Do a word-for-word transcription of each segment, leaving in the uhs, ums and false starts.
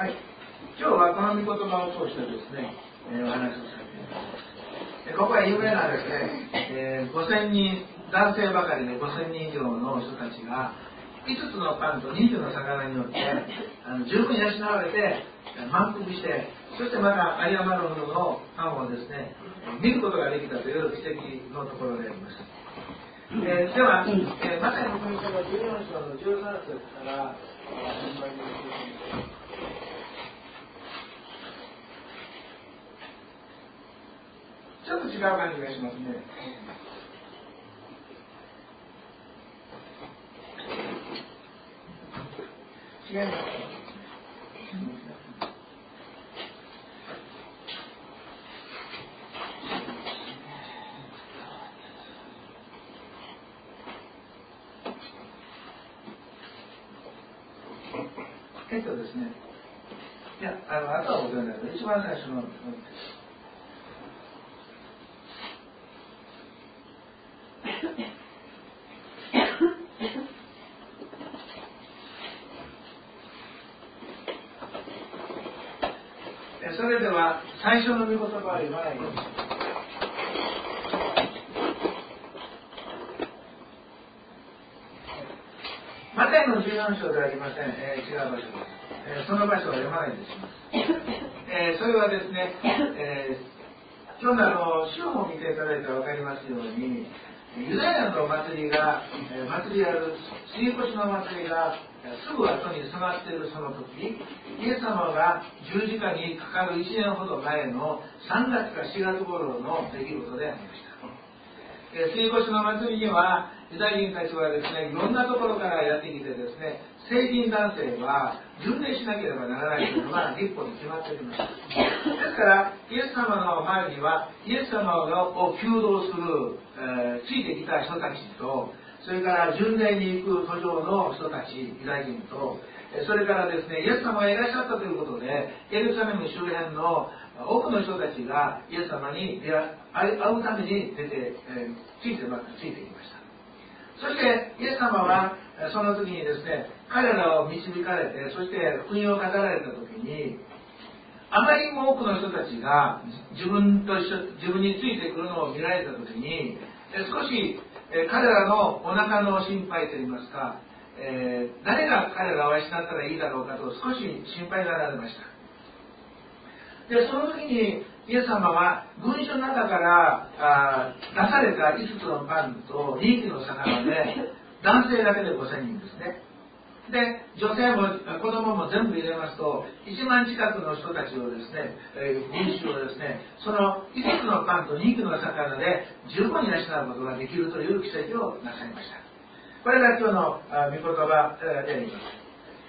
はい、今日はこの御言葉を通してですね、えー、お話をさせていただきます。ここは有名なですね、えー、ごせんにん、男性ばかりでごせんにん以上の人たちがいつつのパンとにひきの魚によってあの十分養われて満腹して、そしてまた有り余るほどのパンをですね見ることができたという奇跡のところであります。えー、では、えー、マタイの福音書のじゅうよん章のじゅうさん節から始まります。ちょっと違う感じがしますね。違います。えっとですね、いや、あの、あとは覚えないけど、一番最初の。それでは最初の御言葉は言わないようにします。マタイのじゅうよん章ではありません、えー、違う場所です、えー、その場所は読まないでします、えー、それはですね、えー、今日のあの詩を見ていただいたら分かりますように、ユダヤの祭りが、えー、祭りある杉越の祭りがすぐ後に迫っているその時、イエス様が十字架にかかるいちねんほど前のさんがつかしがつ頃の出来事でありました。えー、杉越の祭りにはユダヤ人たちはですね、いろんなところからやってきてですね、成人男性は巡礼しなければならないというのが立法に決まっておりました。ですからイエス様の周りにはイエス様を求道する、えー、ついてきた人たちと、それから巡礼に行く途上の人たち、ユダヤ人と、それからですね、イエス様がいらっしゃったということで、エルサレム周辺の多くの人たちがイエス様に会うために出て、えー、ついてまついてきました。そしてイエス様はその時にですね、彼らを導かれて、そして福音を語られた時に、あまりにも多くの人たちが自分と一緒自分についてくるのを見られた時に、少し彼らのお腹の心配といいますか、えー、誰が彼らを養ったらいいだろうかと少し心配がられました。で、その時にイエス様は群衆の中からあ出されたいつつのパンとにひきの魚で、男性だけでごせんにんですね。で、女性も子供も全部入れますといちまん近くの人たちをですね、えー、群衆をですね、そのいつつのパンとにひきの魚で十分に養うことができるという奇跡をなさいました。これが今日の御言葉であります。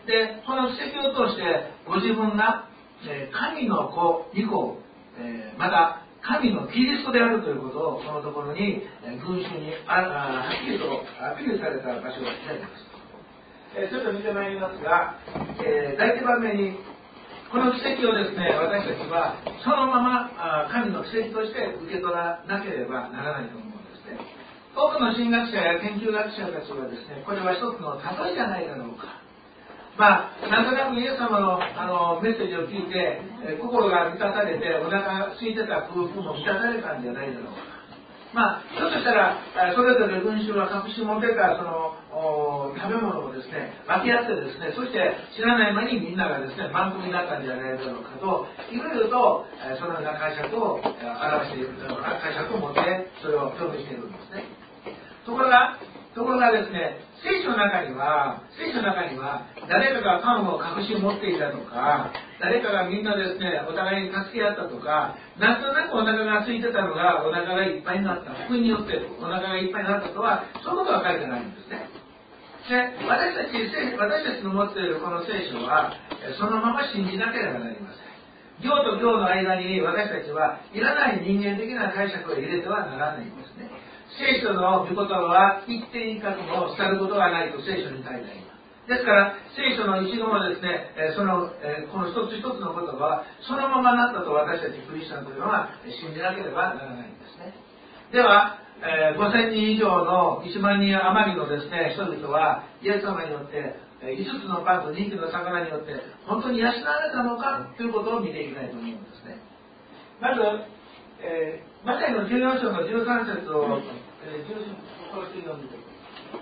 で、この奇跡を通してご自分が神の子、御子、また神のキリストであるということをこのところに群衆にはっきりとアピールされた場所があります。ちょっと見てまいりますが、えー、第一番目にこの奇跡をですね、私たちはそのまま神の奇跡として受け取らなければならないと思うんですね。多くの神学者や研究学者たちはですね、これは一つの例えじゃないだろうか、まあ、なんとなくイエス様の、あのメッセージを聞いて、えー、心が満たされてお腹が空いてた空腹も満たされたんじゃないだろうか。まあ、ひょっとしたらそれぞれ群衆は隠し持ってたその食べ物をですね分け合ってですね、そして知らない間にみんながですね満腹になったんじゃないだろうかと、いろいろとそのような解釈を表している、解釈を持ってそれを表現しているんですね。ところがところがですね、聖書の中には聖書の中には誰かがパンを隠し持っていたとか、誰かがみんなですねお互いに助け合ったとか、なんとなくお腹が空いてたのがお腹がいっぱいになった、福音によってお腹がいっぱいになったとは、そういうことは書いてないんですね。で、私たち私たちの持っているこの聖書はそのまま信じなければなりません。行と行の間に私たちはいらない人間的な解釈を入れてはならないんですね。聖書の御言葉は一点一角も去ることがないと聖書に書いてあります。ですから聖書の一度もですね、そのこの一つ一つの言葉はそのままなったと私たちクリスチャンというのは信じなければならないんですね。 では、えー、ごせんにん以上のいちまんにん余りのですね、人々はイエス様によっていつつのパンとにひきの魚によって本当に養われたのかということを見ていきたいと思うんですね。まず、えー、マタイのじゅうよん章のじゅうさん節を、えー、この次の見てくだ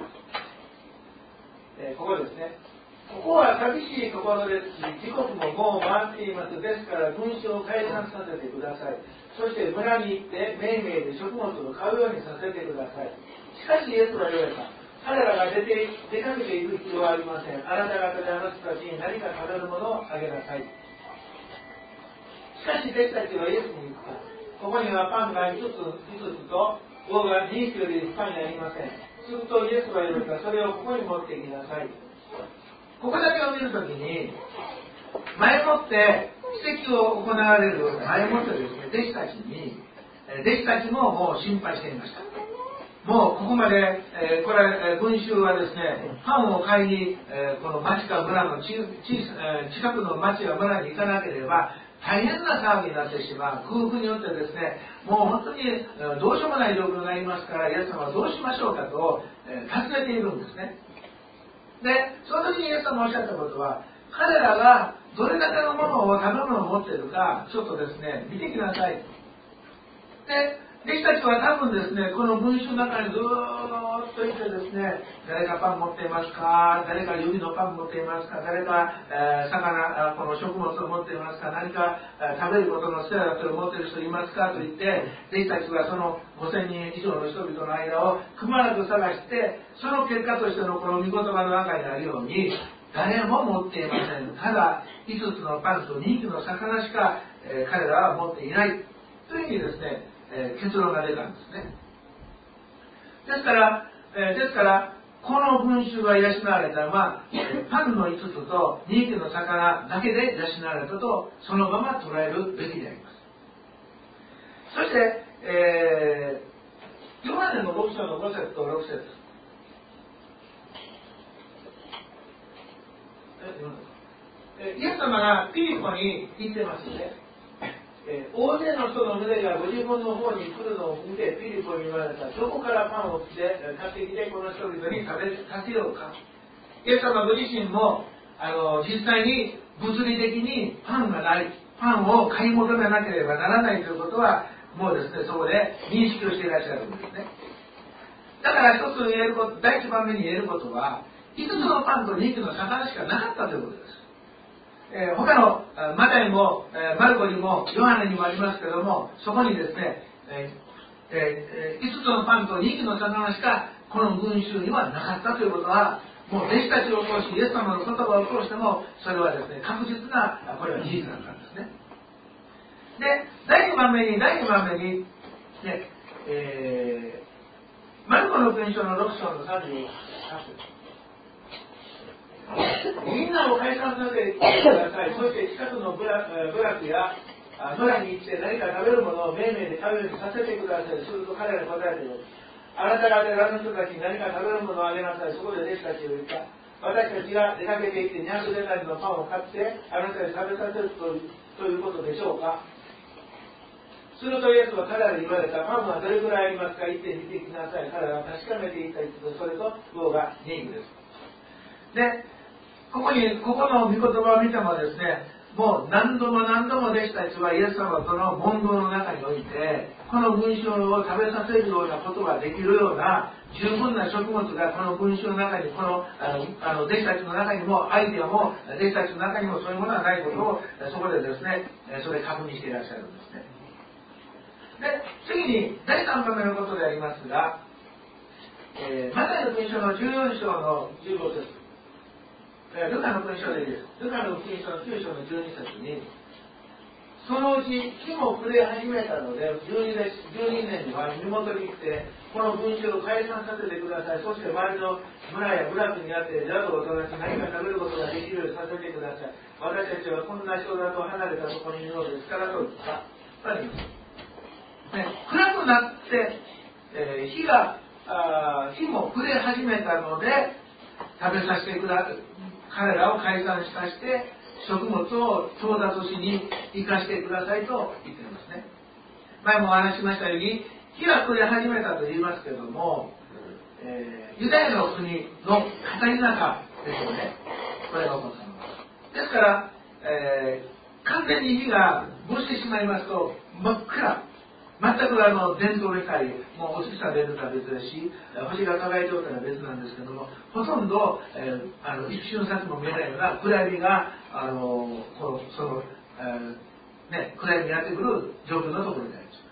さい。えー、ここですね。ここは寂しいところですし、時刻ももう回っています。ですから群衆を解散させてください。そして村に行ってめいめいで食物を買うようにさせてください。しかしイエスは言われた。彼らが出て出かけていく必要はありません。あなた方であの人たちに何か食べるものをあげなさい。しかし弟子たちはイエスに言った。ここにはパンがいつつ、いつつと魚がにひきよりいっぱいになりません。するとイエスは言われた。それをここに持ってきなさい。ここだけを見るときに、前もって奇跡を行われるような前もってですね、弟子たちに、弟子たちももう心配していました。もうここまで、えー、これ、群衆はですね、パンを買いに、えー、この町か村のちち、えー、近くの町や村に行かなければ、大変な騒ぎになってしまう。空腹によってですね、もう本当にどうしようもない状況になりますから、イエス様はどうしましょうかと、えー、尋ねているんですね。で、その時にイエス様がおっしゃったことは、彼らがどれだけのものを食べ物を持っているか、ちょっとですね、見てきなさい。で、弟子たちは多分ですね、この群衆の中にずーっといてですね、誰かパン持っていますか、誰か指のパン持っていますか、誰か、えー、魚、この食物を持っていますか、何か、えー、食べることのステラを持っている人いますかと言って、弟子たちはそのごせんにん以上の人々の間をくまなく探して、その結果としてのこの御言葉の中にあるように、誰も持っていません。ただ、いつつのパンとにひきの魚しか、えー、彼らは持っていない。というふうにですね、えー、結論が出たんですね。ですから、えー、ですから、この群衆が養われたのは、パンのいつつとにひきの魚だけで養われたと、そのまま捉えるべきであります。そして、えー、ヨハネのろく章のご節とろく節。イエス様がピリポに行ってますね。えー、大勢の人の群れがご自分の方に来るのを見てピリポに言われた。どこからパンを来て買ってきてこの人々に食べさせようか。イエス様ご自身もあの実際に物理的にパンがない、パンを買い求めなければならないということはもうですね、そこで認識をしていらっしゃるんですね。だから一つ言えること、第一番目に言えることは、いつつのパンとにひきの魚しかなかったということです。えー、他のマタイも、えー、マルコにもヨハネにもありますけれども、そこにですね、えーえー、いつつのパンとにひきの魚しかこの群衆にはなかったということは、もう弟子たちを通しイエス様の言葉を通してもそれはですね、確実なこれは事実だったんですね。で、第二番目に第二番目に、ねえー、マルコの福音書のろく章のさんじゅうはち節。みんなを解散させてください。そして近くの部落や村に行って何か食べるものをめいめいで食べるようにさせてください。すると彼らが答えている。あなた方があの人たちに何か食べるものをあげなさい。そこで弟子たちを言った。私たちが出かけていってにひゃくデナリのパンを買ってあなたに食べさせるということでしょうか。するとイエスは彼らに言われた。パンはどれくらいありますか。行って見てきなさい。彼らは確かめていったと。それと魚がにひきです。で、ここに、ここの御言葉を見てもですね、もう何度も何度も弟子たちはイエス様との問答の中において、この群衆を食べさせるようなことができるような十分な食物がこの群衆の中に、この、あの、あの弟子たちの中にも、アイデアも、弟子たちの中にもそういうものはないことを、そこでですね、それ確認していらっしゃるんですね。で、次に、だいさんばんめのことでありますが、えー、マタイの福音書のじゅうよん章のじゅうご節。ルカの福音書でいいです。ルカの福音書のきゅう章のじゅうに節に、そのうち木も暮れ始めたので、じゅうにねんには身元に来て、この群衆を解散させてください。そして周りの村や部落にあって宿を取らせ、何か食べることができるようにさせてください。私たちはこんな人だと離れたところにいるのですからと言った。あります。ね、暗くなって、えー、火があ火も暮れ始めたので食べさせてください。彼らを解散させて食物を調達しに生かしてくださいと言っていますね。前もお話ししましたように、 火が暮れ始めたと言いますけども、えー、ユダヤの国の片田舎ですよね、これが起こったのは。ですから、えー、完全に火が没してしまいますと真っ暗、全くあの伝統の光、もうお月さん出るのは別ですし、星が輝いておったら別なんですけども、ほとんど、えー、あの一瞬先も見えないような暗闇があのこのその、えーね、暗闇にやってくる状況のところであります。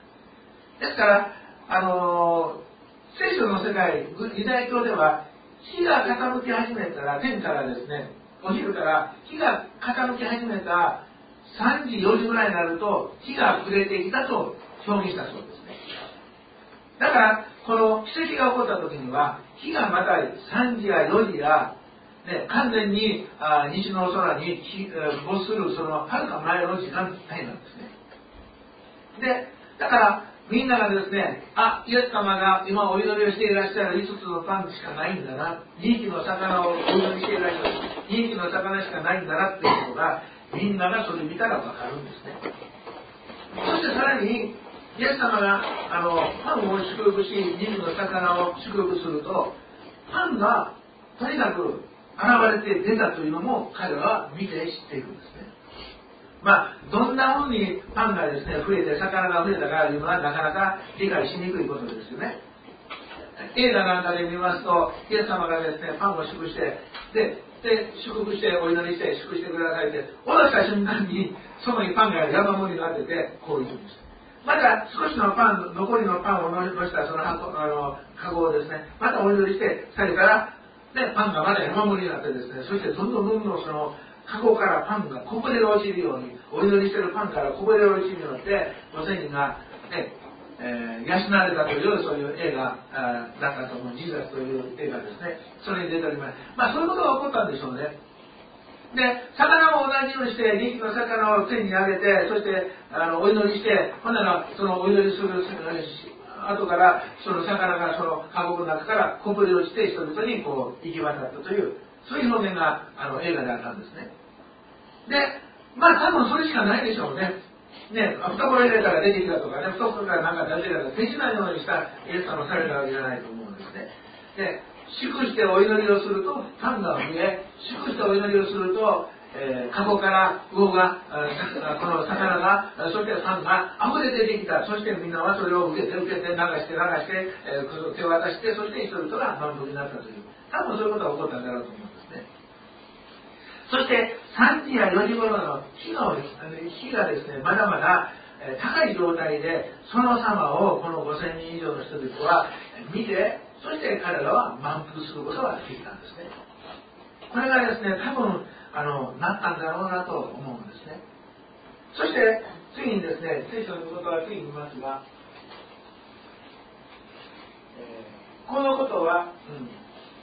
ですからあの聖書の世界、ユダヤ教では日が傾き始めたら、天からですね、お昼から日が傾き始めたさんじよじぐらいになると日が暮れてきたと表現したそうですね。だからこの奇跡が起こった時には日がまたさんじやよじや、ね、完全にあ西の空に没するそのはるか前の時間帯なんですね。でだからみんながですね、あ、イエス様が今お祈りをしていらっしゃるいつつのパンしかないんだな、にひきの魚をお祈りしていらっしゃるにひきの魚しかないんだなっていうことが、みんながそれ見たらわかるんですね。そしてさらにイエス様があのパンを祝福し、にひきの魚を祝福すると、パンがとにかく現れて出たというのも彼らは見て知っているんですね。まあ、どんなふうにパンがですね、増えて、魚が増えたかというのはなかなか理解しにくいことですよね。映画なんかで見ますと、イエス様がですね、パンを祝して、で、で祝福して、お祈りして、祝福してくださいって、下ろした瞬間に、そこにパンが山盛りになってて、こう言うんです。また、少しのパン、残りのパンを乗したその箱、あの、カゴをですね、またお祈りして、それから、で、パンがまだ山盛りになってですね、そしてどんどんどんどんその、カゴからパンがこぼれ落ちるように、お祈りしているパンからこぼれ落ちるようになって、ごせんにんが、ね、えー、養われたというそういう映画だったと思う、ジーザスという映画ですね、それに出ております。まあそういうことが起こったんでしょうね。で、魚も同じようにして、にひきの魚を天に上げて、そしてあのお祈りして、ほんならそのお祈りする後から、その魚がそのカゴの中からこぼれ落ちて、人々にこう行き渡ったという、そういう表現があの映画であったんですね。で、まあ多分それしかないでしょうね。ね、懐入れたら出てきたとかね、懐からなんか出てきたら手品のようにしたイエス様されたわけじゃないと思うんですね。で、祝してお祈りをするとパンが増え、祝してお祈りをすると、えー、カゴから魚が、この魚が、そしてパンが溢れて出てきた。そしてみんなはそれを受けて受けて流して流して、えー、手を渡して、そして人々が満腹になったという。多分そういうことが起こったんだろうと思うんですね。そしてさんじやよじ頃の火の火がですね、まだまだ高い状態で、その様をこのごせんにん以上の人々は見て、そして彼らは満腹することができたんですね。これがですね、多分あのなったんだろうなと思うんですね。そして次にですね、聖書のことは次に見ますが、えー、このことは、うん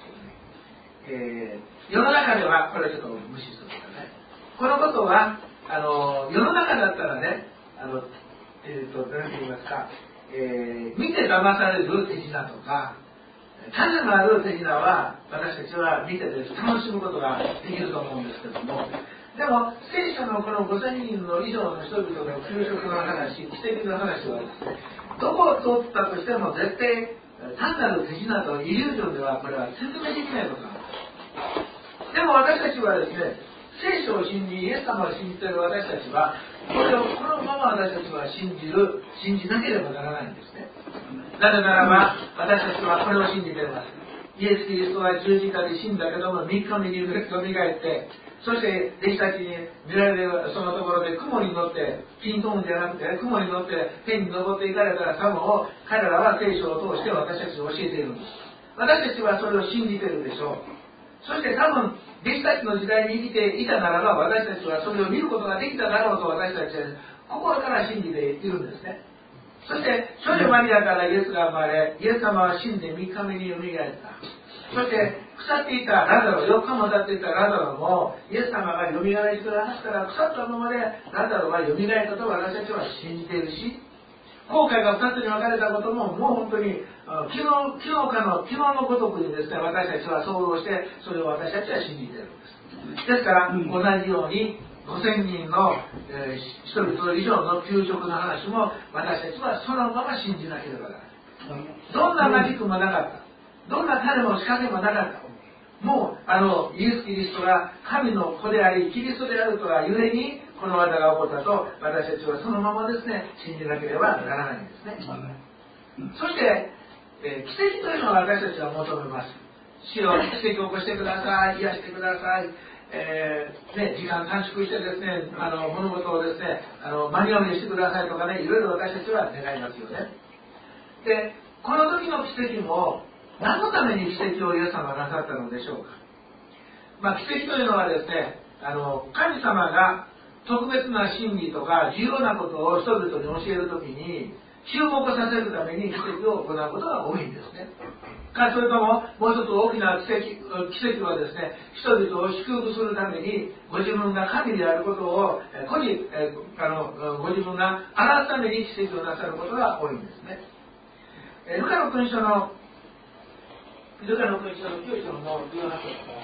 えー、世の中では、これちょっと無視するとかね、このことはあの世の中だったらね、あのえーと何て言いますか、えー、見て騙される手品とか、種のある手品は私たちは見てて楽しむことができると思うんですけども、でも聖書のこのごせんにんの以上の人々の給食の話、奇跡の話はですね、どこを通ったとしても絶対単なる手品とイリュージョンではこれは説明できないことなんです。でも私たちはですね、聖書を信じ、イエス様を信じている私たちは、これをこのまま私たちは信じる、信じなければならないんですね。なぜならば、私たちはこれを信じています。イエス・キリストは十字架で死んだけども、みっかめによみがえって、そして弟子たちに見られるそのところで雲に乗って、ピントーンじゃなくて雲に乗って天に登っていかれた様を彼らは聖書を通して私たちに教えているんです。私たちはそれを信じているでしょう。そして多分弟子たちの時代に生きていたならば、私たちはそれを見ることができただろうと私たちは心から信じているんですね。そして少女マリアからイエスが生まれ、イエス様は死んでみっかめによみがえった。そして腐っていたラザロ、よっかも経っていたラザロもイエス様がよみがえりして話から腐ったままでラザロはよみがえったと私たちは信じているし、後悔がふたつに分かれたことももう本当に昨日、昨日かの昨日のごとくにですね、私たちは想像してそれを私たちは信じているんです。ですから同じようにごせんにんの、えー、人々以上の給食の話も私たちはそのまま信じなければならない。 どんなマジックもなかった。どんな種も仕掛けもなかった。もうあのイエス・キリストが神の子でありキリストであるとはゆえにこの技が起こったと私たちはそのままですね信じなければならないんですね。そして、えー、奇跡というのは私たちは求めます。主よ奇跡を起こしてください、癒してください、えーね、時間短縮してですねあの物事をですねあの間に合うようにしてくださいとかねいろいろ私たちは願いますよね。でこの時の奇跡も何のために奇跡をイエス様がなさったのでしょうか。まあ、奇跡というのはですねあの神様が特別な真理とか重要なことを人々に教えるときに注目させるために奇跡を行うことが多いんですね。かそれとももう一つ大きな奇跡、奇跡はですね人々を祝福するためにご自分が神であることを個人あのご自分が表すために奇跡をなさることが多いんですね。ルカの福音書のルカの福音書のきゅう章のじゅうはち節から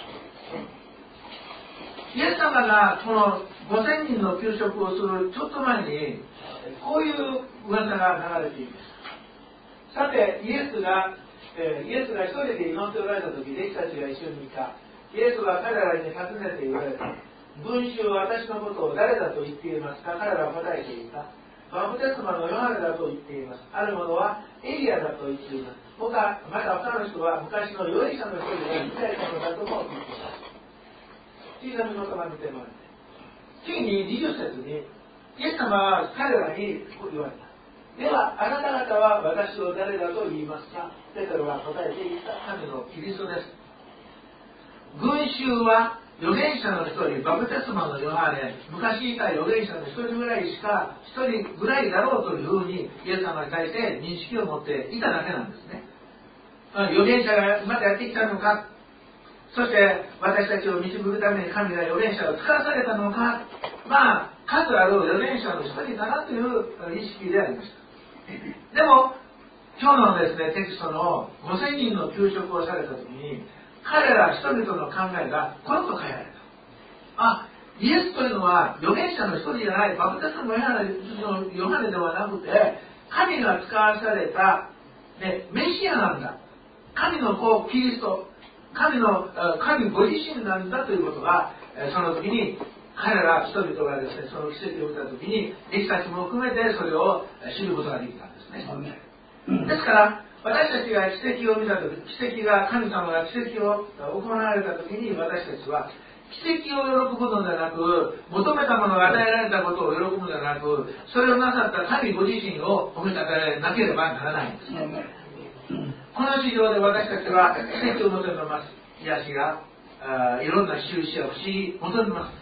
イエス様がこのごせんにんの給食をするちょっと前にこういう噂が流れています。さてイエスが、えー、イエスが一人で祈っておられた時弟子たちが一緒にいた。イエスは彼らに尋ねて言われた。群衆は私のことを誰だと言っていますか。彼らは答えていた。バプテスマのヨハネだと言っています。ある者はエリアだと言っています。他また他の人は昔の預言者の一人が見たいものだとも言っています。小さなことが見てもらって、次ににじゅっ節にイエス様は彼らに言われた。ではあなた方は私を誰だと言いますか。ペテロは答えていった神のキリストです。群衆は預言者の一人バプテスマのヨハネ、昔いた預言者の一人ぐらいしか一人ぐらいだろうというふうにイエス様に対して認識を持っていただけなんですね。預言者がまたやってきたのか、そして私たちを導くために神が預言者を使わされたのか、まあ数ある預言者の一人かなという意識でありました。でも今日のですねテキストのごせんにんの給食をされた時に彼ら人々の考えがコロッと変えられた。あ、イエスというのは預言者の一人じゃない、バプテスマのヨハネではなくて神が使わされた、ね、メシアなんだ、神の子キリスト、神の神ご自身なんだということがその時に彼ら人々がですねその奇跡を見た時に弟子たちも含めてそれを知ることができたんですね。ですから私たちが奇跡を見た時、奇跡が神様が奇跡を行われた時に私たちは奇跡を喜ぶのではなく、求めたものが与えられたことを喜ぶのではなく、それをなさった神ご自身を褒めたたえなければならないんですね。この市場で私たちは奇跡を求めます。癒しがいろんな収支や不思議求めます、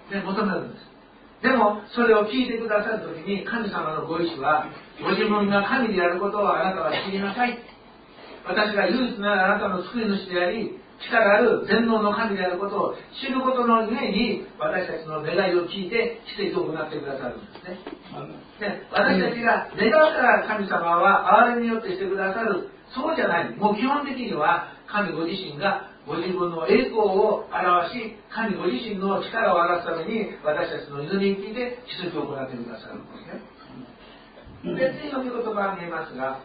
ね、求めるんです。でもそれを聞いてくださるときに神様のご意志はご自分が神であることをあなたは知りなさい。私が唯一なるあなたの救い主であり力ある全能の神であることを知ることのゆえに私たちの願いを聞いて奇跡を行ってくださるんですね。で私たちが願うから神様は憐れみによってしてくださる、そうじゃない。もう基本的には神ご自身がご自分の栄光を表し神ご自身の力を表すために私たちの祈りに聞いて奇跡を行ってくださるんですね。で次の御言葉が見えますが、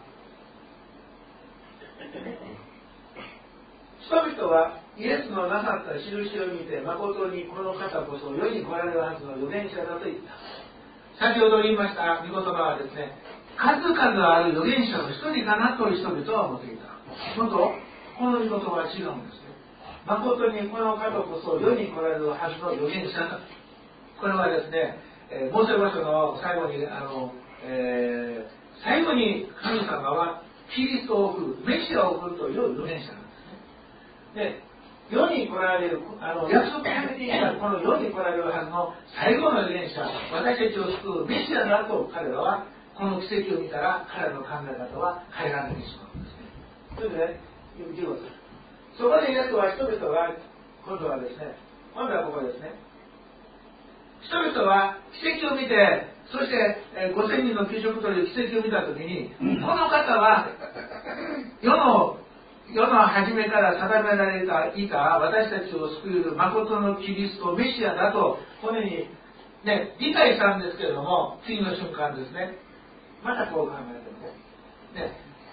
人々はイエスのなさった印を見て誠にこの方こそ世に来られるはずの預言者だと言った。先ほど言いました御言葉はですね、数々ある預言者の一人かなと人々は思っていたのと、この御言葉は違うんですね。誠にこの方こそ世に来られるはずの預言者だ。これはですね、えー、モーセ五書の最後にあの、えー、最後に神様はキリストを送る、メシアを送るという預言者なんですね。で、世に来られる、あの約束されていたこの世に来られるはずの最後の預言者、私たちを救うメシアだと彼らはこの奇跡を見たら彼らの考え方は変えられてしまうんですね。それでね、じゅうご節。そこでイエスは人々が今度はですね、今度はここですね。人々は奇跡を見て、そしてごせんにんの給食という奇跡を見たときに、この方は世の世の初めから定められていた私たちを救える誠のキリストメシアだとこのように、ね、理解したんですけれども、次の瞬間ですね、またこう考えてるね。ね、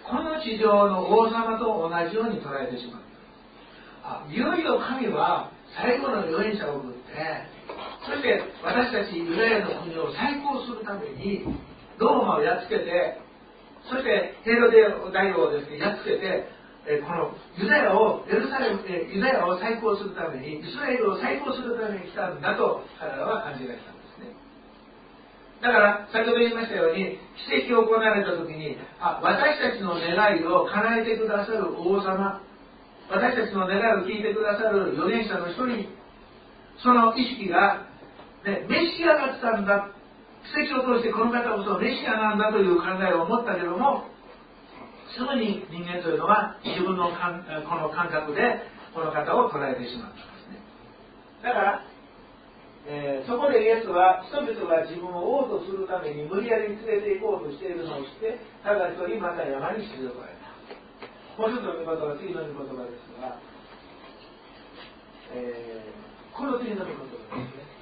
この地上の王様と同じように捉えてしまった。あ、いよいよ神は最後の預言者を送って、そして私たちユダヤの国を再興するためにローマをやっつけて、そしてヘロデ大王をですねやっつけて、えこのユダヤをエルサレム、えユダヤを再興するために、イスラエルを再興するために来たんだと彼らは勘違いしたんですね。だから先ほど言いましたように、奇跡を行われた時に、あ、私たちの願いを叶えてくださる王様、私たちの願いを聞いてくださる預言者の一人、その意識が、ね、メシアが来たんだ、奇跡を通してこの方こそメシアなんだという考えを持ったけども、すぐに人間というのは自分のかんこの感覚でこの方を捉えてしまったんですね。だから、えー、そこでイエスは人々が自分を王とするために無理やり連れて行こうとしているのを知って、ただ一人また山に退かれた。もう一つの御言葉は次の御言葉ですが、えー、この次の御言葉ですね。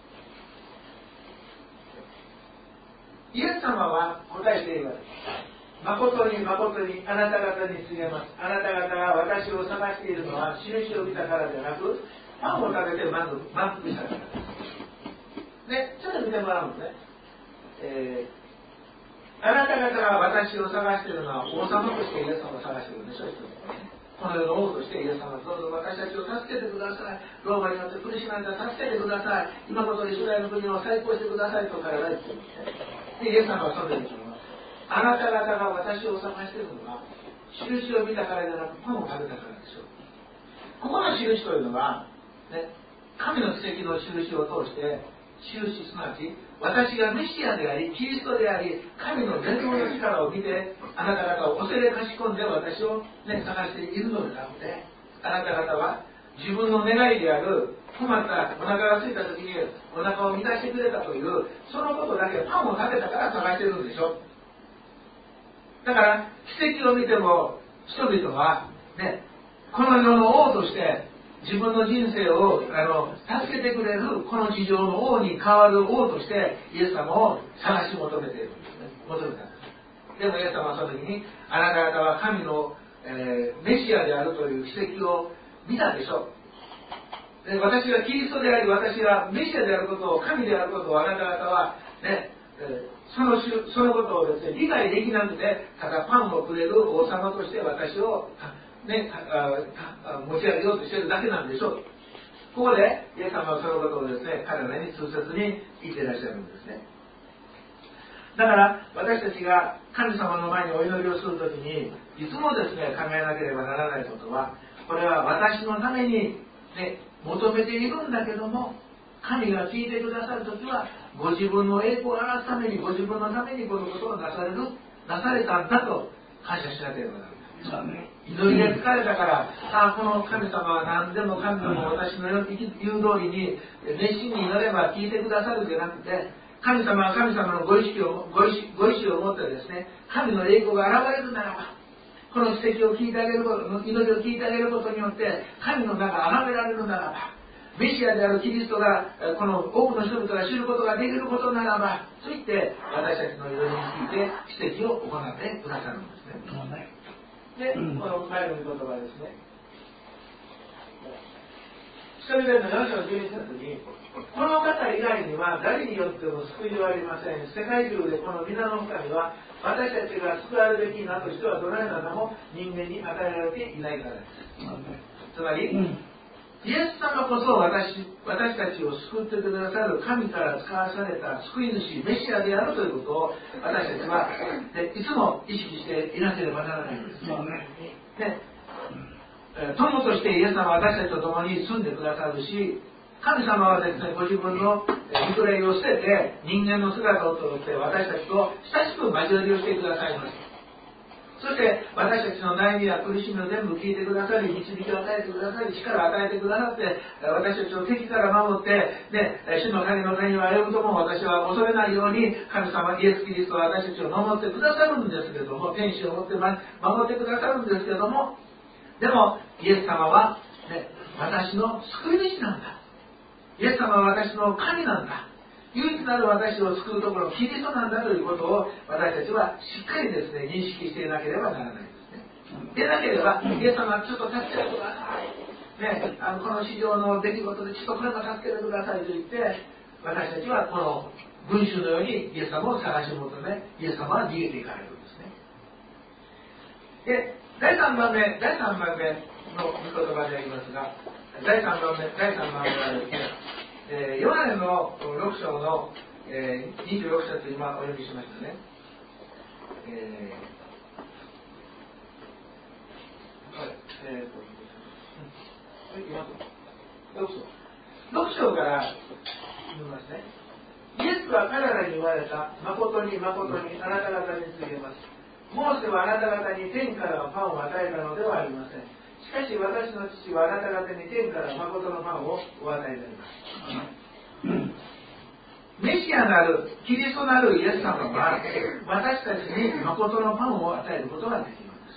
イエス様は答えて言われた。誠に誠にあなた方に告げます。あなた方が私を探しているのは印を見たからではなく、パンを食べて満足したからです。ね、ちょっと見てもらうのね。えー、あなた方が私を探しているのは王様としてイエス様を探しているんでしょう、一つね。この世の王としてイエス様、どうぞ私たちを助けてください。ローマによって苦しまれたら助けてください。今こそイスラエルの国を再興してくださいと彼らは言ってるんですね。で、イエス様はその時にあなた方が私を探しているのは印を見たからではなくパンを食べたからでしょう。ここの印というのは、ね、神の奇跡の印を通して印、すなわち私がメシアでありキリストであり神の全能の力を見てあなた方を恐れかし込んで私を、ね、探しているのではなくて、あなた方は自分の願いである困ったお腹が空いた時にお腹を満たしてくれたというそのことだけ、パンを食べたから探しているんでしょ。だから奇跡を見ても人々は、ね、この世の王として自分の人生をあの助けてくれるこの地上の王に代わる王としてイエス様を探し求めているんですね。求めたんです。でもイエス様はその時にあなた方は神の、えー、メシアであるという奇跡を見たでしょう。で、私はキリストであり私はメシアであることを神であることをあなた方はね、えーその, そのことをですね、理解できなくて、ただパンをくれる王様として私を、ね、持ち上げようとしているだけなんでしょう。ここで、イエス様はそのことをですね、彼らに痛切に言っていらっしゃるんですね。だから、私たちが神様の前にお祈りをするときに、いつもですね、考えなければならないことは、これは私のために、ね、求めているんだけども、神が聞いてくださるときは、ご自分の栄光を表すために、ご自分のためにこのことをなされる、なされたんだと感謝しなければならない。祈りで疲れたから、ああ、この神様は何でもかんでも私の言う通りに熱心に祈れば聞いてくださるんじゃなくて、神様は神様のご意識を、ご意識、ご意志を持ってですね、神の栄光が現れるならば、この奇跡を聞いてあげること、祈りを聞いてあげることによって、神の名が崇められるならば、メシアであるキリストがこの多くの人々が知ることができることならば、といって私たちの祈りについて奇跡を行ってくださるんですね。で、この前の御言葉ですね。使徒伝のよん章じゅうに節に、この方以外には誰によっても救いはありません。世界中でこの皆の神は私たちが救われるべきなとしてはどのような名も人間に与えられていないからです。つまり、うんイエス様こそ 私, 私たちを救ってくださる神から使わされた救い主メシアであるということを私たちはでいつも意識していなければならないんですね。で友としてイエス様は私たちと共に住んでくださるし、神様はですね、ご自分の御霊を捨てて人間の姿をとって私たちと親しく交わりをしてくださいます。そして私たちの悩みや苦しみを全部聞いてくださり、導きを与えてくださり、力を与えてくださって、私たちを敵から守って、ね、主の神の手には歩むとも私は恐れないように、神様イエス・キリストは私たちを守ってくださるんですけども、天使を持って守ってくださるんですけども、でもイエス様は、ね、私の救い主なんだ。イエス様は私の神なんだ。 唯一なる私を救うところ、キリストなんだということを私たちはしっかりですね、認識していなければならないですね。でなければ、イエス様ちょっと助けてください。ね、あのこの市場の出来事でちょっとこれも助けてくださいと言って、私たちはこの群衆のようにイエス様を探し求め、イエス様は逃げていかれるんですね。で、だいさんばんめ、だいさんばんめの御言葉でありますが、だいさんばんめ、だいさんばんめはですね、えー、ヨハネのろく章の、えー、にじゅうろく節今お読みしましたね。えー、はい、えーと、ろく章。ろく章から読みますね。イエスは彼らに言われた。誠に誠にあなた方に告げます。モーセはあなた方に天からパンを与えたのではありません。しかし私の父はあなた方に天から誠のパンをお与えになります。メシアなるキリストなるイエス様は私たちに誠のパンを与えることができるんです。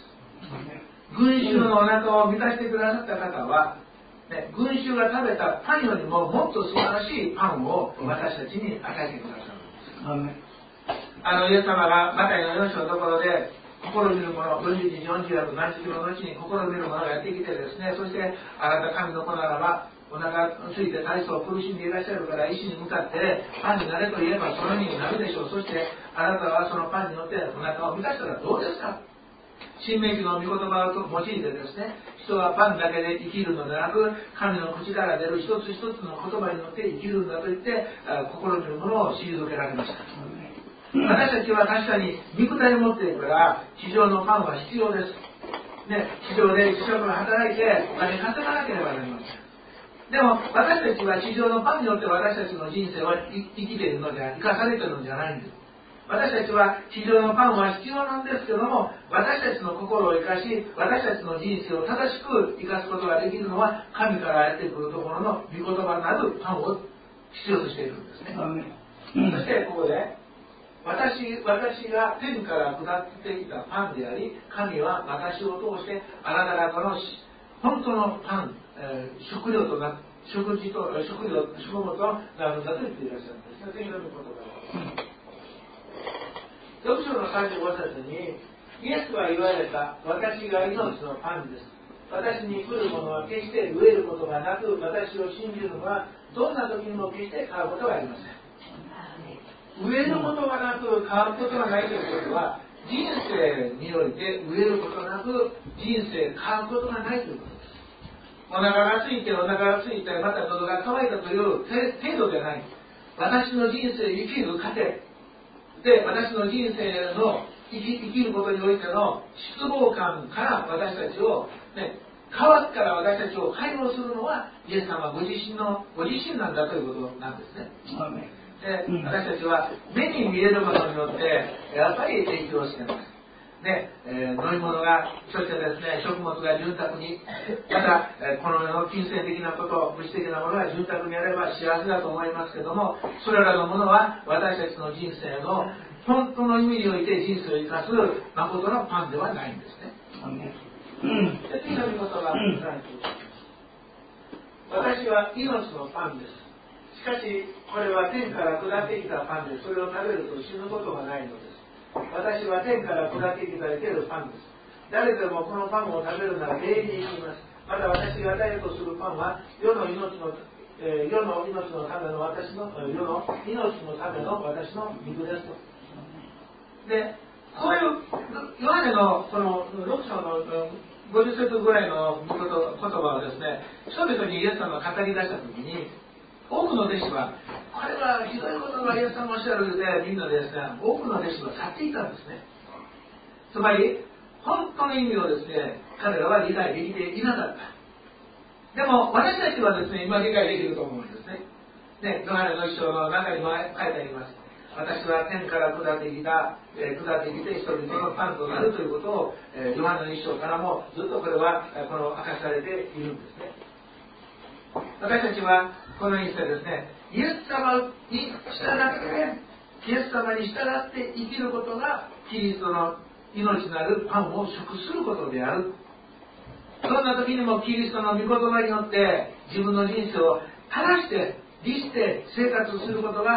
群衆のお腹を満たしてくださった方は、ね、群衆が食べたパンよりももっと素晴らしいパンを私たちに与えてくださるんです。あのイエス様がマタイのよん章のところで心見る者、よんじゅうにちよんじゅうよん何日の後に心見る者がやってきてですね、そしてあなた神の子ならばお腹ついて大層苦しんでいらっしゃるから医師に向かってパンになれと言えばそのようになるでしょう。そしてあなたはそのパンによってお腹を満たしたらどうですか。新明記の御言葉を用いてですね、人はパンだけで生きるのではなく神の口から出る一つ一つの言葉によって生きるんだと言って心見るものを退けられました。私たちは確かに肉体を持っているから地上のパンは必要です、ね、地上で一生懸命働いてお金稼がなければなりません。でも私たちは地上のパンによって私たちの人生は生きているので生かされているのじゃないんです。私たちは地上のパンは必要なんですけども、私たちの心を生かし私たちの人生を正しく生かすことができるのは神からやってくるところの御言葉なるパンを必要としているんですね。そしてここで私, 私が天から下ってきたパンであり、神は私を通してあなた方の本当のパン、えー、食料とな食事と食料食物となるんだと言っていらっしゃるんですね。次の御言葉ろく章のさんじゅうご節にイエスは言われた。私が命のパンです。私に来る者は決して飢えることがなく、私を信じるのはどんな時にも決して買うことがありません。飢えることがなく変わることがないということは、人生において飢えることなく人生変わることがないということです。お腹が空いてお腹が空いてまた喉が渇いたという程度ではない。私の人生生きる過程で、私の人生の生き、生きることにおいての失望感から私たちを、ね、変わったら私たちを解放するのはイエス様ご自身のご自身なんだということなんですね。で、私たちは目に見えるものによってやっぱり影響しています。ねえー、飲み物が、そしてですね、食物が潤沢に、また、えー、この世の金銭的なこと、物質的なものが潤沢にあれば幸せだと思いますけども、それらのものは私たちの人生の本当の意味において人生を生かす誠のパンではないんですね。で、次の御言葉をご覧ください。私は命のパンです。しかしこれは天から下ってきたパンで、それを食べると死ぬことがないのです。私は天から下ってきた生けるパンです。誰でもこのパンを食べるなら永遠に生きます。また私が与えようとするパンは世の命の、えー、世の命のための私の世の命のための私の肉ですと。で、こういうヨハネのこのろく章のごじゅっ節ぐらいの言葉をですね、人々にイエス様が語り出したときに、多くの弟子は、これはひどいことがイエス様おっしゃるので、みんなでですね、多くの弟子は去っていたんですね。つまり、本当の意味をですね、彼らは理解できていなかった。でも、私たちはですね、今理解できると思うんですね。ね、ヨハネの一章の中にも書いてあります。私は天から下ってきた、えー、下ってきて人々のパンとなるということを、えー、ヨハネの一章からもずっとこれは、えー、この明かされているんですね。私たちはこのようにしてですね、イエス様に従ってイエス様に従って生きることがキリストの命なるパンを食することである。どんな時にもキリストの御言葉によって自分の人生を正して律して生活することが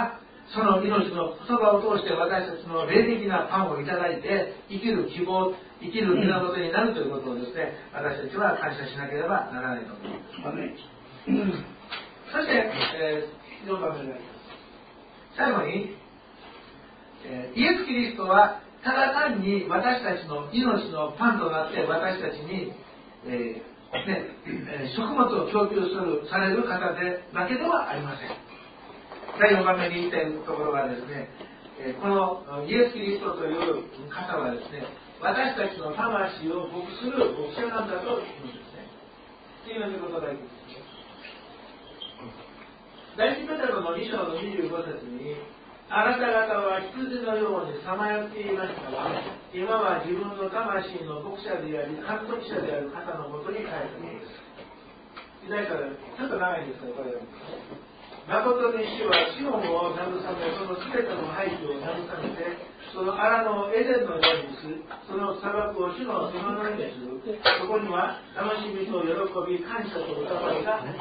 その命の言葉を通して私たちの霊的なパンをいただいて生きる希望、生きる源になるということをですね、私たちは感謝しなければならないと思います。そして、えー、よんばんめになります。最後に、えー、イエス・キリストはただ単に私たちの命のパンとなって私たちに、えーねえー、食物を供給するされる方でだけではありません。だいよんばんめに言いたいところはですね、えー、このイエス・キリストという方はですね、私たちの魂を牧する牧者なんだと言うんですね。次のことだけですね。第一ペテロのに章のにじゅうご節に、あなた方は羊のようにさまよっていましたが、今は自分の魂の牧者であり、監督者である方のもとに帰ったのです。時代からちょっと長いんですが、これは。誠に主はシオンを慰め、その全ての廃墟を慰めて、その荒野をエデンのようにする、その砂漠を主のそのようにする。そこには楽しみと喜び、感謝と歌声が入った。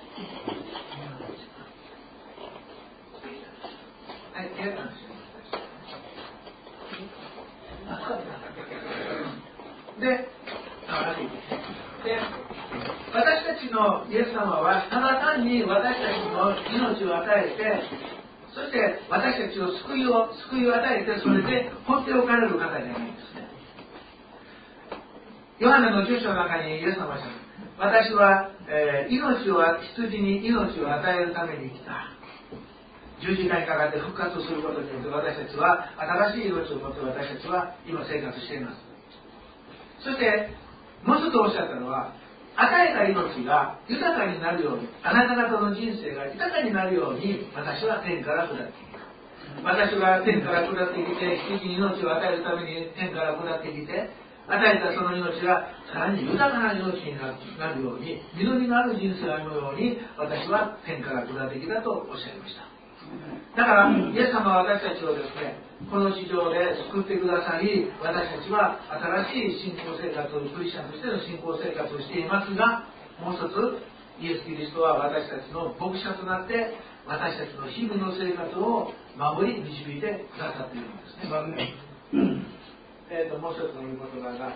はい、やったんですよ。で、で、私たちのイエス様はただ単に私たちの命を与えて、そして私たちを救いを救いを与えて、それで放っておかれる方じゃないんですね。ヨハネのじゅう章の中にイエス様は私は、えー、命を羊に命を与えるために来た。十字架にかかって復活することによって私たちは新しい命を持って私たちは今生活しています。そしてもう一つおっしゃったのは、与えた命が豊かになるように、あなた方の人生が豊かになるように私は天から下ってきた。私が天から下ってきて羊に命を与えるために天から下ってきて、与えたその命がさらに豊かな命になるように、実りのある人生を歩むように私は天から下ってきたとおっしゃいました。だからイエス様は私たちをですね、この地上で救ってくださり、私たちは新しい信仰生活を、クリスチャンとしての信仰生活をしていますが、もう一つイエス・キリストは私たちの牧者となって私たちの日々の生活を守り導いてくださっているんですね。えーともう一つの言葉が、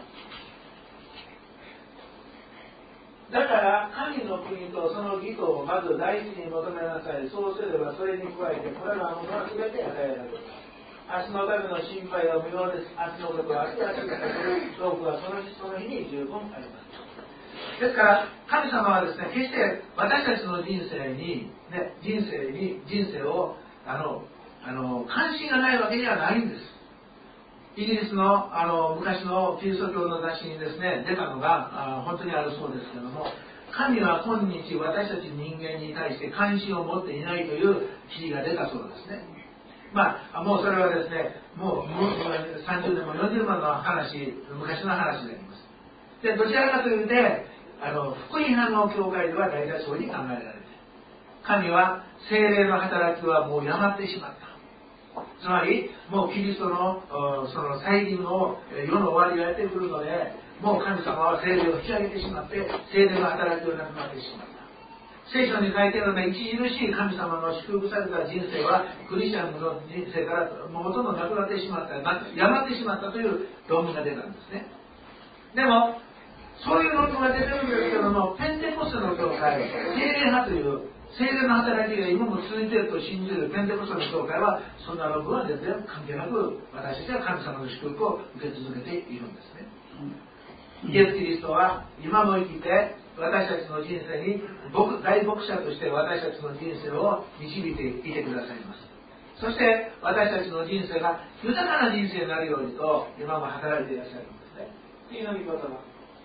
だから神の国とその義とをまず第一に求めなさい。そうすればそれに加えてこれらのものは全て与えられる。明日のための心配は無用です。明日のことは明日明日が来る。多くはその日その日に十分あります。ですから神様はですね、決して私たちの人生に、ね、人生に人生をあのあの関心がないわけではないんです。イギリス の, あの昔のキリスト教の雑誌にですね出たのがあ本当にあるそうですけども、神は今日私たち人間に対して関心を持っていないという記事が出たそうですね。まあもうそれはですね、もうさんじゅうねんもよんじゅうねんの話、昔の話であります。でどちらかというとあの福音派の教会では大体そういうふうに考えられて、神は聖霊の働きはもうやまってしまった。つまりもうキリスト の, その再臨の世の終わりがやってくるので、もう神様は聖霊を引き上げてしまって聖霊の働きをなくなってしまった。聖書に書いてあるのは著しい神様の祝福された人生はクリスチャンの人生からもうほとんどなくなってしまった、やまってしまったという論文が出たんですね。でもそういう論文が出てるんですけども、ペンテコステの教会、聖霊派という聖霊の働きが今も続いていると信じるペンテコステの教会はそんな論文は全然関係なく、私たちは神様の祝福を受け続けているんですね。イエス・キリストは今も生きて私たちの人生に大牧者として私たちの人生を導いていてくださいます。そして私たちの人生が豊かな人生になるようにと今も働いていらっしゃるんですね。次の御言葉、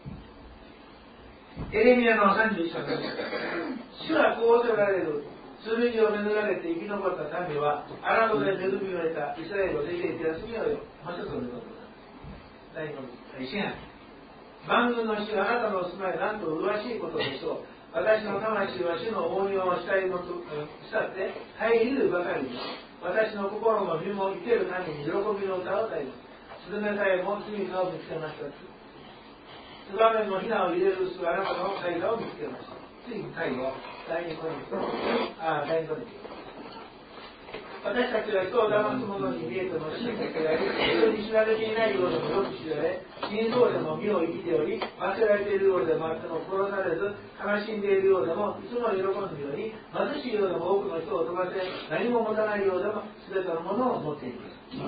エレミヤのさんじゅういっ章です。主はこうおせられる。剣をめぐられて生き残った民は荒野で恵みを得たイスラエルを出ていて休みをよ。もう一つの御言葉です。第四節、万軍の主はあなたの住まいなんと麗しいことでしょう。私の魂は主の応用をしたいのとしたって入りるばかりです。私の心の身も生ける神に喜びの歌を歌います。スズメさえも罪かを見つけました。ツバメもヒナを入れる巣あなたの絵画を見つけました。次に最後、第二コリント、あ、第二コリント。 私たちは人を騙すものに見えても真実であり、人に知られていないようでもよく知られ、真相でも身を生きており、罰せられているようでもあっても殺されず、悲しんでいるようでもいつも喜んでおり、貧しいようでも多くの人を飛ばせ、何も持たないようでも全てのものを持っている。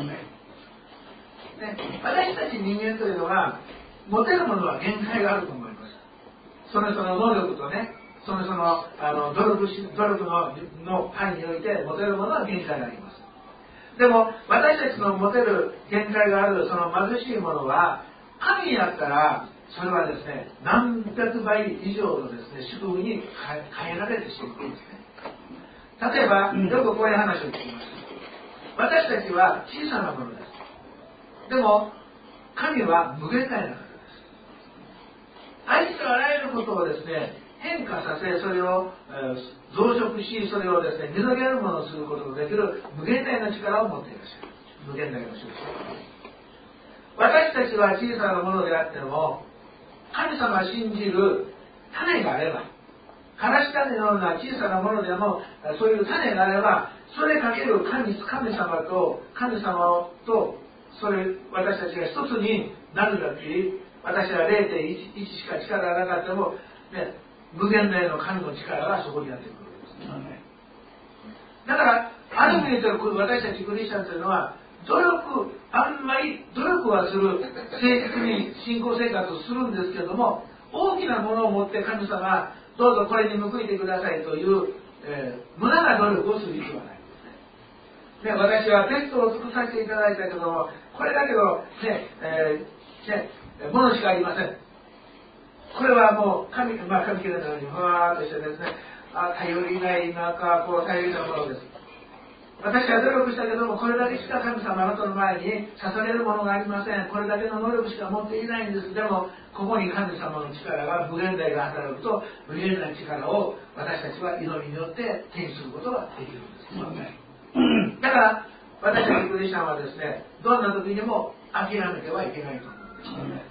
ね、私たち人間というのは、持てるものは限界があると思います。そのその能力とね、そのそのあの努力し努力のの範囲において持てるものは限界があります。でも私たちの持てる限界があるその貧しいものは神にあったらそれはですね何百倍以上のですね祝福に変えられてしまうんですね。例えばよくこういう話を聞きます。私たちは小さなものです。でも神は無限大な方です。ありとあらゆることをですね変化させ、それを、えー、増殖し、それをですね、見抜けるものをすることができる無限大な力を持っていらっしゃる。無限大な力。私たちは小さなものであっても、神様を信じる種があれば、からし種のような小さなものでも、そういう種があれば、それかける神、神様と、神様と、それ、私たちが一つになるだけに、私は ゼロてんいち しか力がなかったも、ね、無限大の神の力がそこにやってくるんです、ね、だからある意味で私たちクリスチャンというのは努力あんまり努力はする誠実に信仰生活をするんですけども大きなものを持って神様がどうぞこれに報いてくださいという、えー、無駄な努力をする必要はないですね。で私はテストを尽くさせていただいたけどもこれだけどね、えー、ねものしかありません。これはもう神、まあ、神切れのようにふわーっとしてですね、あ頼りない中、こう頼りないものです。私は努力したけども、これだけしか神様あなたの前に捧げるものがありません。これだけの能力しか持っていないんです。でも、ここに神様の力が、無限大が働くと、無限大な力を私たちは祈りによって手にすることができるんです。だから、私たちクリスチャンはですね、どんな時にも諦めてはいけないと思うんです。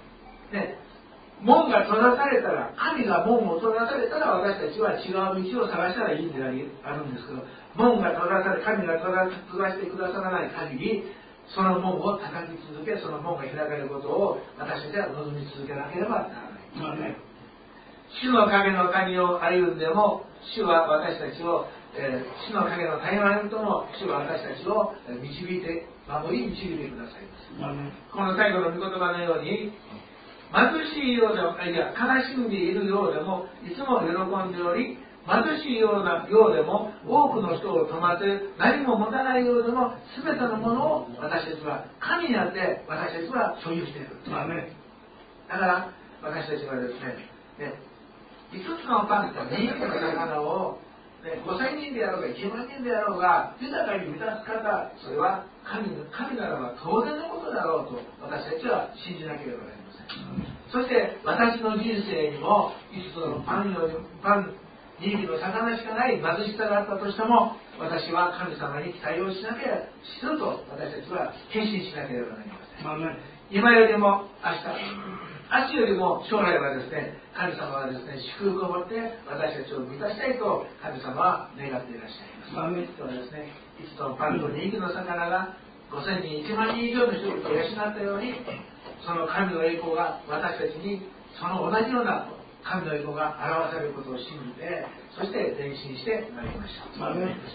ね門が閉ざされたら、神が門を閉ざされたら私たちは違う道を探したらいいんであるんですけど、門が閉ざされ、神が閉ざしてくださらない限り、その門を叩き続け、その門が開かれることを私たちは望み続けなければならない。主の影の谷を歩んでも、主は私たちを、えー、主の影の谷を歩むとも、主は私たちを導いて、守り導いてくださいます。この最後の御言葉のように、貧しいようでも、いや、悲しんでいるようでも、いつも喜んでおり、貧しいようなようでも、多くの人を止まって、何も持たないようでも、すべてのものを私たちは、神にあって私たちは所有している。だから私たちはですね、ねいつつのパンとにひきの魚を、ね、ごせんにんであろうがいちまんにんであろうが、豊かに満たす方、それは 神, 神ならば当然のことだろうと私たちは信じなければなりません。そして私の人生にもいつつのパンよりパンにひきの魚しかない貧しさがあったとしても私は神様に期待をしなければすると私たちは決心しなければなりません。今よりも明日明日よりも将来はですね神様はですね祝福を持って私たちを満たしたいと神様は願っていらっしゃいます。今日はですねいつつのパンとにひきの魚がごせんにんいちまんにん以上の人々を養ったようにその神の栄光が私たちにその同じような神の栄光が表されることを信じてそして前進してまいりました。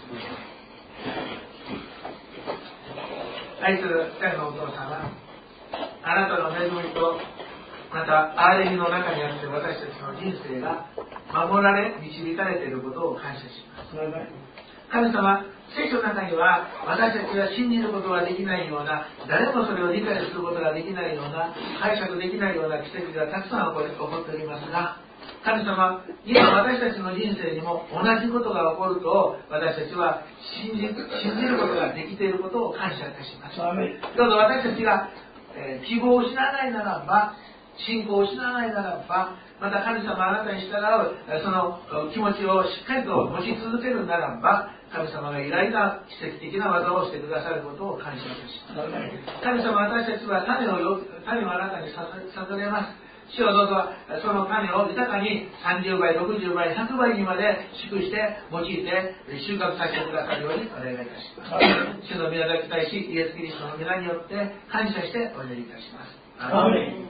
愛する天のお父様、あなたの恵みとまた憐れみの中にあって私たちの人生が守られ導かれていることを感謝します。神様、聖書の中には私たちが信じることができないような誰もそれを理解することができないような解釈できないような奇跡がたくさん起こっておりますが神様、今私たちの人生にも同じことが起こると私たちは信じ、信じることができていることを感謝いたします。どうぞ私たちが、えー、希望を失わないならば信仰を失わないならばまた神様あなたに従うその気持ちをしっかりと持ち続けるならば神様が偉大な奇跡的な技をしてくださることを感謝いたします。神様、私たちは種を種をあなたに捧げます。 主をどうぞその種を豊かにさんじゅうばい、ろくじゅうばい、ひゃくばいにまで祝して用いて収穫させてくださるようにお願いいたします。主の皆だけ対しイエス・キリストの皆によって感謝してお祈りいたします。アーメン。